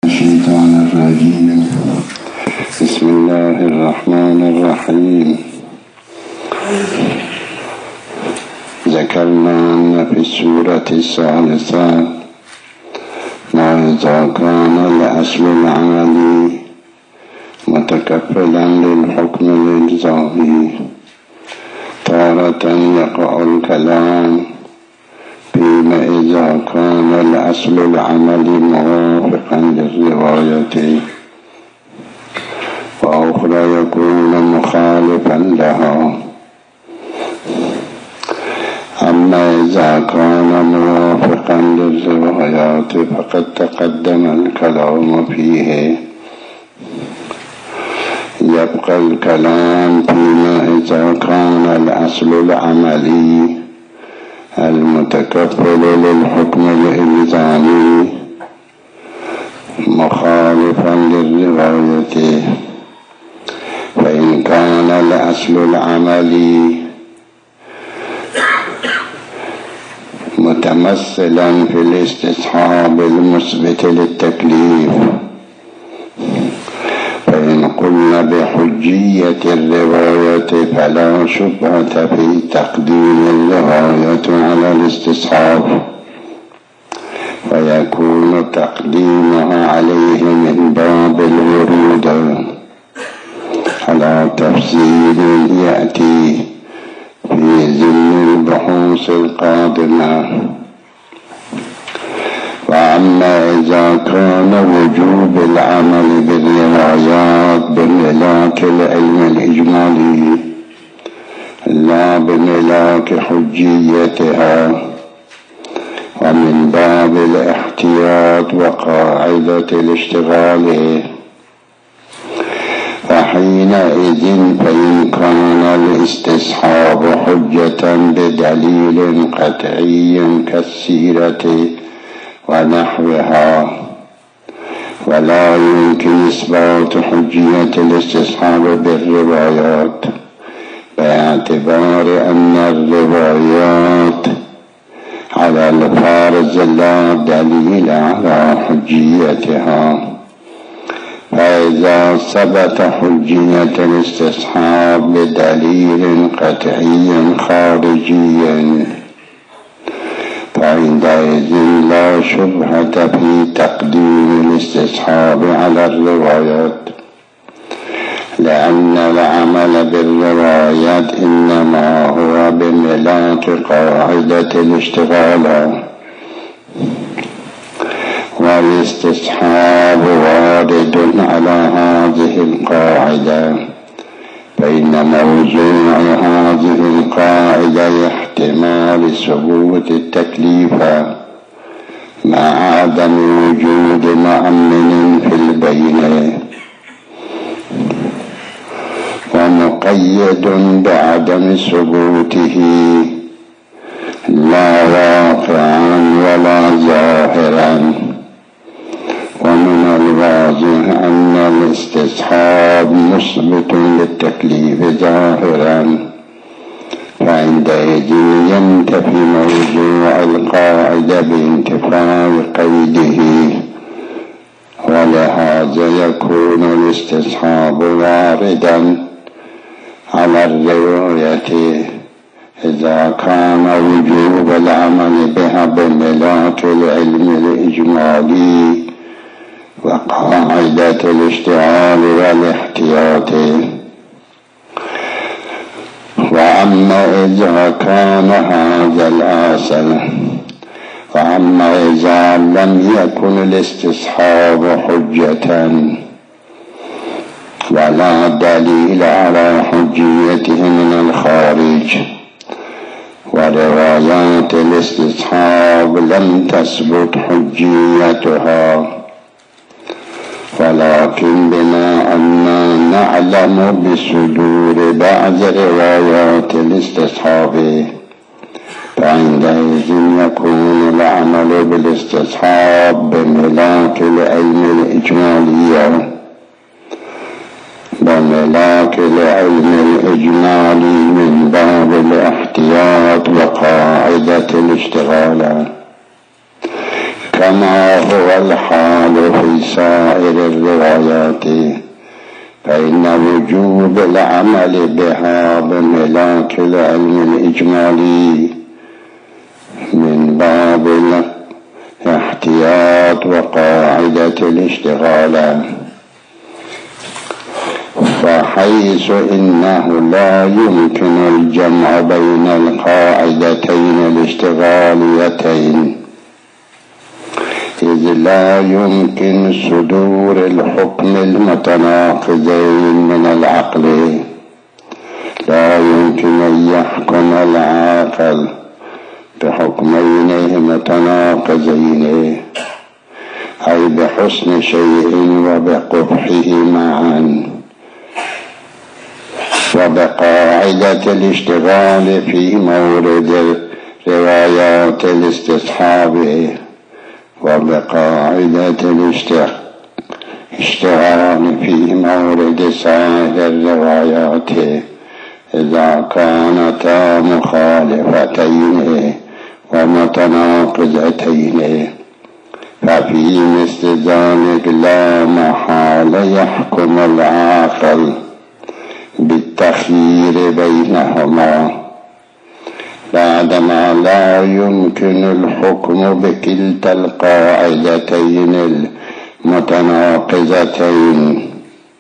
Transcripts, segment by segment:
الشيطان الرجيم. بسم الله الرحمن الرحيم. ذكرنا أن في السورة الثالثة ما إذا كان الأصل العملي متكفلا للحكم الإجزائي تارة يقع الكلام فيما إذا كان الأصل العملي موافقا للرواية وأخرى يكون مخالفا لها. أما إذا كان موافقا للروايات فقد تقدم الكلام فيه. يبقى الكلام فيما إذا كان الأصل العملي المتكفل للحكم الإجزائي مخالفا للرواية، فإن كان الأصل العملي متمثلا في الاستصحاب المثبت للتكليف، فإن قلنا بحجية الرواية فلا شبهة في تقديم الرواية على الاستصحاب، ويكون تقديمها عليه من باب الورود على تفصيل يأتي في ضمن البحوث القادمة. وأما إذا كان وجوب العمل بالروايات بملاك العلم الإجمالي لا بملاك حجيتها ومن باب الاحتياط وقاعدة الاشتغال، فحينئذ فإن كان الاستصحاب حجة بدليل قطعي كالسيرة ونحوها، ولا يمكن إثبات حجية الاستصحاب بالروايات باعتبار أن الروايات على الفارض لا دليل على حجيتها. فإذا ثبت حجية الاستصحاب بدليل قطعي خارجي فعندئذ لا شبهة في تقديم الاستصحاب على الروايات، لأن العمل بالروايات إنما هو بملاك قاعدة الاشتغال، والاستصحاب وارد على هذه القاعدة، فإن موضوع هذه القاعدة احتمال ثبوت التكليف مع عدم وجود مؤمن في البين، ومقيد بعدم ثبوته لا واقعا ولا ظاهرا. ومن الواضح أن الاستصحاب مثبت للتكليف ظاهرا، فعندئذ ينتفي موضوع القاعدة بانتفاء قيده، ولهذا يكون الاستصحاب واردا على الرواية إذا كان وجوب العمل بها بملاك العلم الإجمالي وقاعدة الاشتغال والاحتياط. وأما إذا كان هذا الأصل، وأما إذا لم يكن الاستصحاب حجة ولا دليل على حجيته من الخارج، وروايات الاستصحاب لم تثبت حجيتها، ولكن بما أننا نعلم بصدور بعض روايات الاستصحاب فعندئذ يكون العمل بالاستصحاب بملاك العلم الإجمالي من باب الاحتياط وقاعدة الاشتغال، كما هو الحال في سائر الروايات، فإن وجوب العمل بها بملاك العلم الإجمالي من باب الاحتياط وقاعدة الاشتغال، فحيث إنه لا يمكن الجمع بين القاعدتين الاشتغاليتين، إذ لا يمكن صدور الحكم المتناقضين من العقل، لا يمكن أن يحكم العاقل بحكمين متناقضين، أي بحسن شيء وبقبحه معا، وبقاعدة الاشتغال في مورد روايات الاستصحاب، وبقاعدة الاشتغال في مورد سائر الروايات إذا كانتا مخالفتين ومتناقضتين، ففي مثل ذلك لا محال يحكم العاقل بالتخيير بينهما، بعدما لا يمكن الحكم بكلتا القاعدتين المتناقضتين،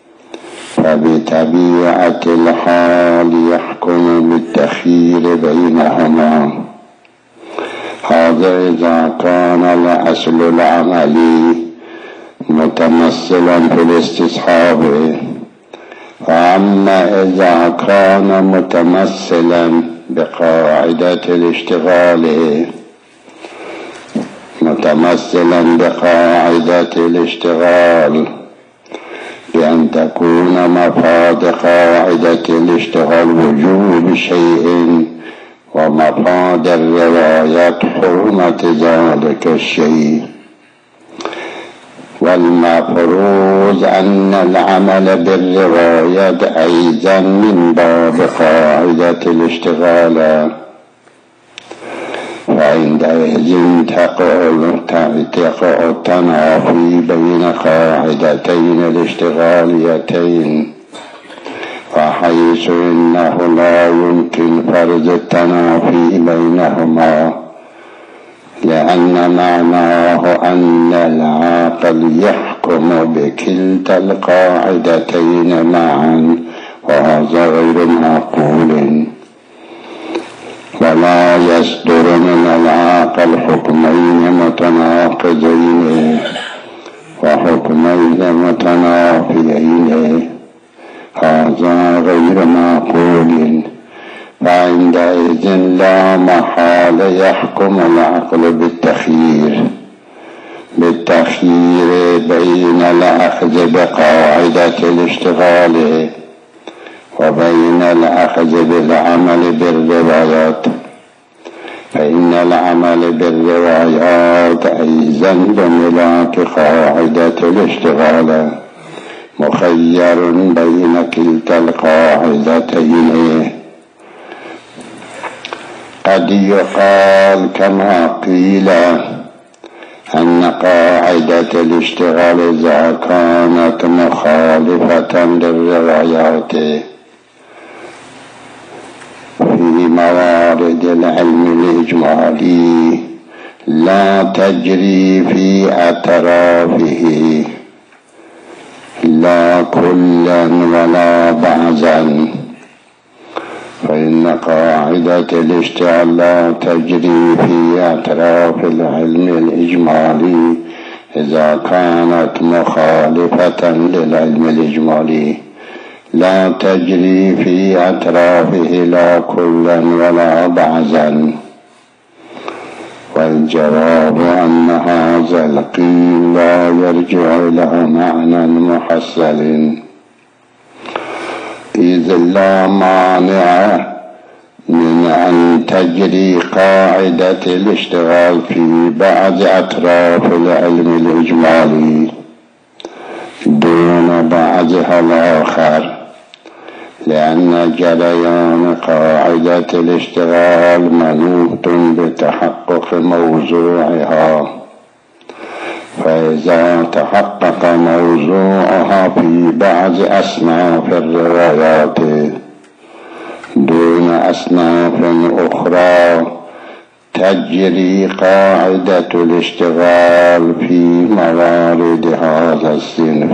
فبطبيعة الحال يحكم بالتخيير بينهما. هذا إذا كان الأصل العملي متمثلا في الاستصحاب، فأما إذا كان متمثلا بقاعدة الاشتغال بأن تكون مفاد قاعدة الاشتغال وجوب شيء، ومفاد الروايات حرمة ذلك الشيء، والمفروض أن العمل بالروايات أيضا من باب قاعدة الاشتغال، فعندئذ تقع التنافي بين قاعدتين الاشتغاليتين، وحيث إنه لا يمكن فرض التنافي بينهما، لأن معناه أن العاقل يحكم بكلتا القاعدتين معا، وهذا غير معقول، ولا يصدر من العاقل حكمين متناقضين وحكمين متنافيين، هذا غير معقول، فعندئذ لا محال يحكم العقل بالتخيير بين الأخذ بقاعدة الاشتغال وبين الأخذ بالعمل بالروايات، فإن العمل بالروايات أيضا بملاك قاعدة الاشتغال مخير بين كلتا القاعدتين. قد يقال كما قيل أن قاعدة الاشتغال إذا كانت مخالفة للروايات في موارد العلم الإجمالي لا تجري في أطرافه لا كلا ولا بعضا، فإن قاعدة الاشتغال لا تجري في أطراف العلم الإجمالي إذا كانت مخالفة للعلم الإجمالي، لا تجري في أطرافه لا كلا ولا بعضا. والجواب أن هذا القيل لا يرجع إلى معنى محصل، إذ لا مانع من أن تجري قاعدة الاشتغال في بعض أطراف العلم الإجمالي دون بعضها الآخر، لأن جريان قاعدة الاشتغال منوط بتحقق موضوعها، فإذا تحقق تحقق موضوعها في بعض أصناف الروايات دون أصناف أخرى تجري قاعدة الاشتغال في موارد هذا الصنف،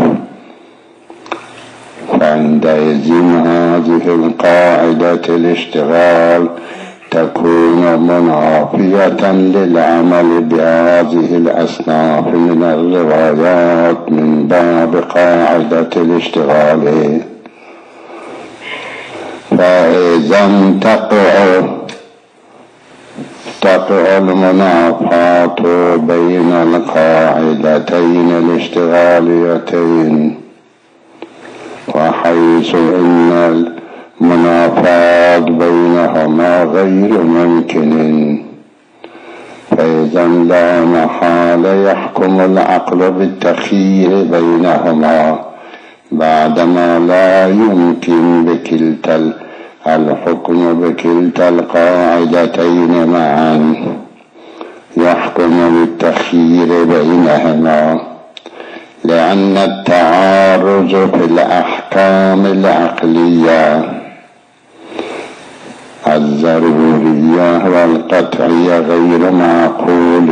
فعندئذ هذه القاعدة الاشتغال تكون منافية للعمل بهذه الأصناف من الروايات من باب قاعدة الاشتغال. فإذا تقع المنافاة بين القاعدتين الاشتغاليتين، وحيث إن المنافاة بينهما غير ممكن، فإذا لا محالة يحكم العقل بالتخيير بينهما بعدما لا يمكن الحكم بكلتا القاعدتين معا، يحكم بالتخيير بينهما، لأن التعارض في الأحكام العقلية الضرورية والقطعية غير معقول،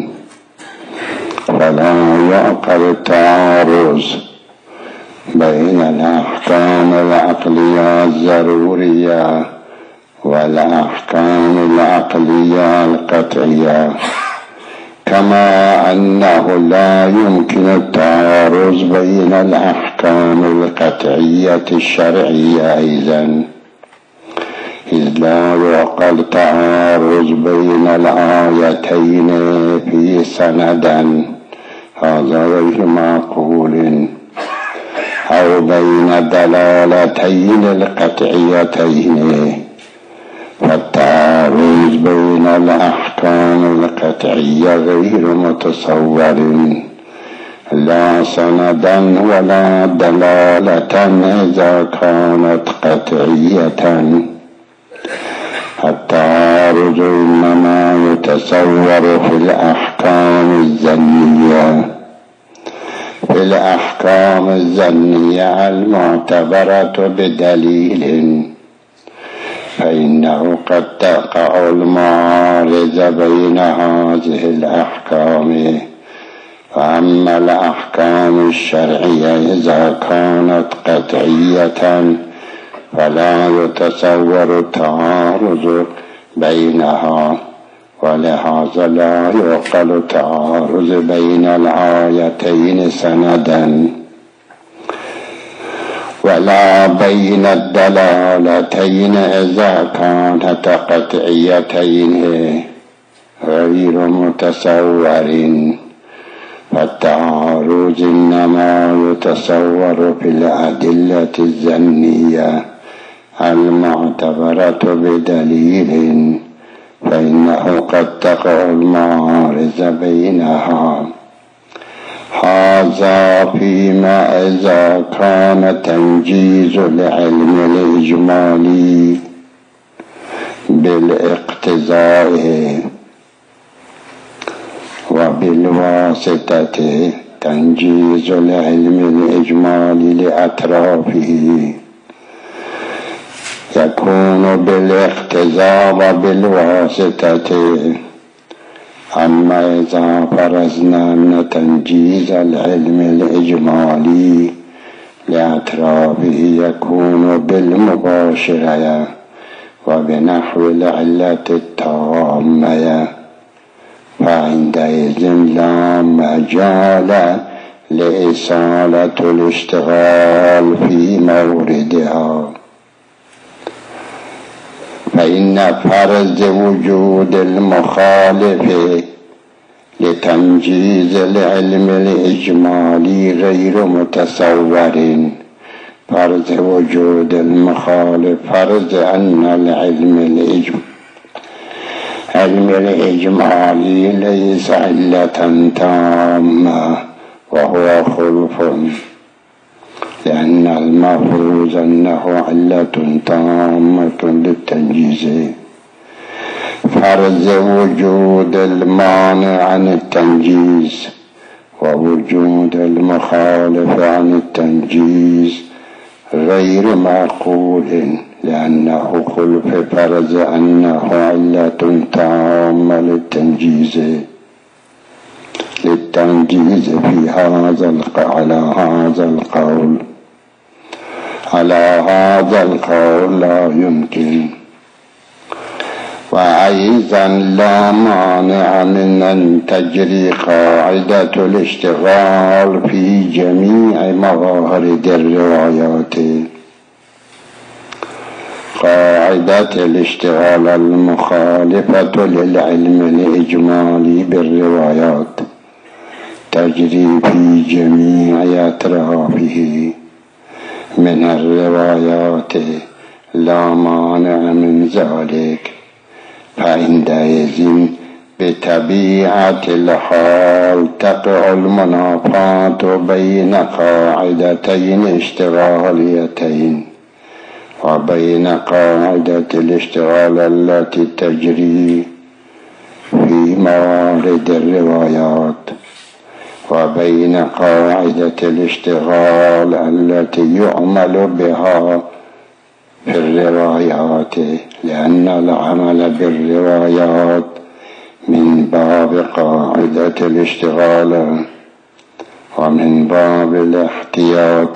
فلا يعقل التعارض بين الأحكام العقلية الضرورية والأحكام العقلية القطعية، كما أنه لا يمكن التعارض بين الأحكام القطعية الشرعية أيضا، إذ لا يعقل تعارض بين الآيتين في سندا، هذا غير معقول، أو بين دلالتين القطعيتين، فالتعارض بين الأحكام القطعية غير متصور، لا سندا ولا دلالة إذا كانت قطعية. التعارض إنما يتصور في الأحكام الظنية، في الأحكام الظنية المعتبرة بدليل، فإنه قد تقع المعارضة بين هذه الأحكام. فأما الأحكام الشرعية إذا كانت قطعية فلا يتصور التعارض بينها، ولهذا لا يعقل التعارض بين الآيتين سندا، ولا بين الدلالتين إذا كانتا قطعيتين غير متصور. فالتعارض إنما يتصور في الأدلة الظنية المعتبرة بدليل، فإنه قد تقع المعارضة بينها. هذا فيما إذا كان تنجيز العلم الإجمالي بالاقتضاء وبالواسطة، تنجيز العلم الإجمالي لأطرافه يكون بالاقتضاء وبالواسطة. أما إذا فرضنا أن تنجيز العلم الإجمالي لأطرافه يكون بالمباشرة وبنحو العلة التامة، فعندئذ لا مجال لإصالة الاشتغال في موردها، فإن فرض وجود المخالف لتنجيز العلم الإجمالي غير متصور. فرض وجود المخالف، فرض أن العلم الإجمالي ليس علة تامة وهو خلف، لأن المفروض أنه علة تامة للتنجيز. فرض وجود المانع عن التنجيز ووجود المخالف عن التنجيز غير معقول، لأنه قل في فرض أنه علة تامة للتنجيز في على هذا القول لا يمكن. وأيضا لا مانع من أن تجري قاعدة الاشتغال في جميع موارد الروايات، قاعدة الاشتغال المخالفة للعلم الإجمالي بالروايات تجري في جميع أطرافه من الروايات، لا مانع من ذلك. فعندئذ بطبيعة الحال تقع المنافاة بين قاعدتين اشتغاليتين وبين قاعدة الاشتغال التي تجري في موارد الروايات وبين قاعدة الاشتغال التي يعمل بها في الروايات، لأن العمل بالروايات من باب قاعدة الاشتغال ومن باب الاحتياط.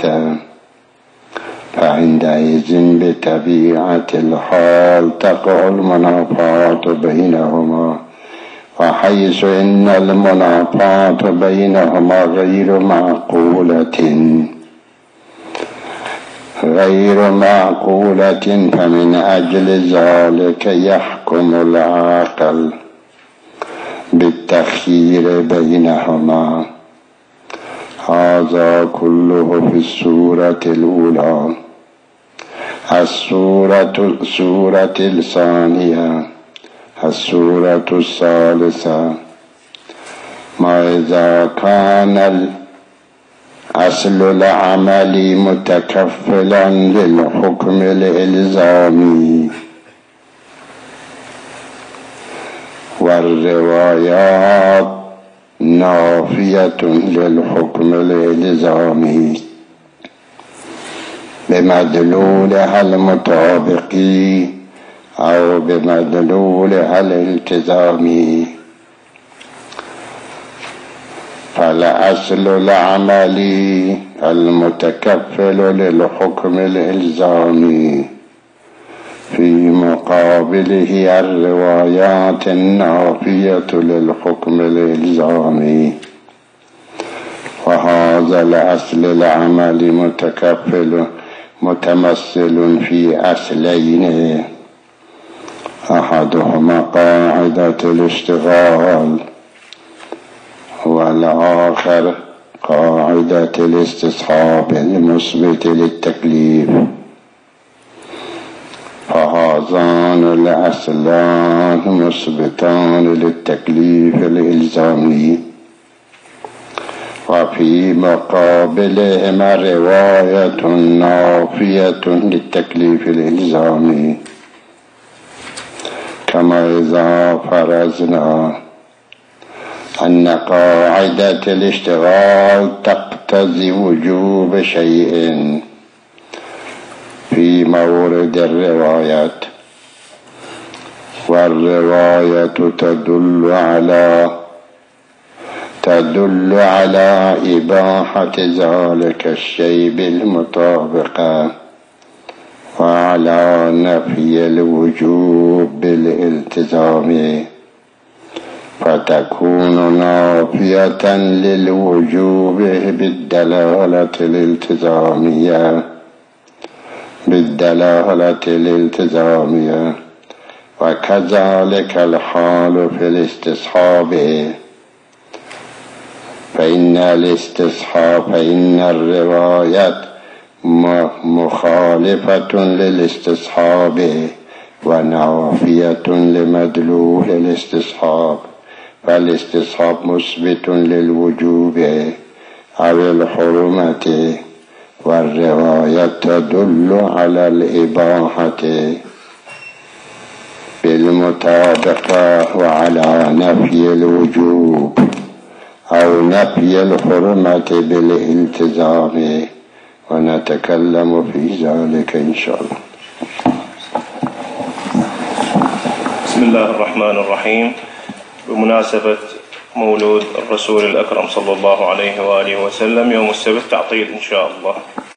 فعندئذ بطبيعة الحال تقع المنافاة بينهما، وحيث إن المنافاة بينهما غير معقولة فمن أجل ذلك يحكم العاقل بالتخيير بينهما. هذا كله في السورة الأولى. السورة الثانية، السورة الثالثة: ما إذا كان الأصل العملي متكفلا للحكم الإلزامي والروايات نافية للحكم الإلزامي بمدلولها المطابقي أو بمدلولها الالتزامي، فالأصل العملي المتكفل للحكم الإلزامي في مقابله الروايات النافية للحكم الإلزامي. وهذا الأصل العملي متمثل في أصلين: أحدهما قاعدة الاشتغال، والآخر قاعدة الاستصحاب المثبت للتكليف. فهذان الأصلان مثبتان للتكليف الإلزامي، وفي مقابلهما رواية نافية للتكليف الإلزامي، كما إذا فرضنا أن قاعدة الاشتغال تقتضي وجوب شيء في مورد الروايات، والرواية تدل على إباحة ذلك الشيء بالمطابقة وعلى نفي الوجوب بالالتزام، فتكون نافية للوجوب بالدلالة الالتزامية. وكذلك الحال في الاستصحاب، فإن الروايات مخالفة للاستصحاب ونافية لمدلول الاستصحاب، فالاستصحاب مثبت للوجوب أو الحرمة، والرواية تدل على الإباحة بالمطابقة وعلى نفي الوجوب. أو نفي الحرمة بالالتزام، ونتكلم في ذلك إن شاء الله. بسم الله الرحمن الرحيم. بمناسبة مولود الرسول الأكرم صلى الله عليه وآله وسلم يوم السبت تعطيل إن شاء الله.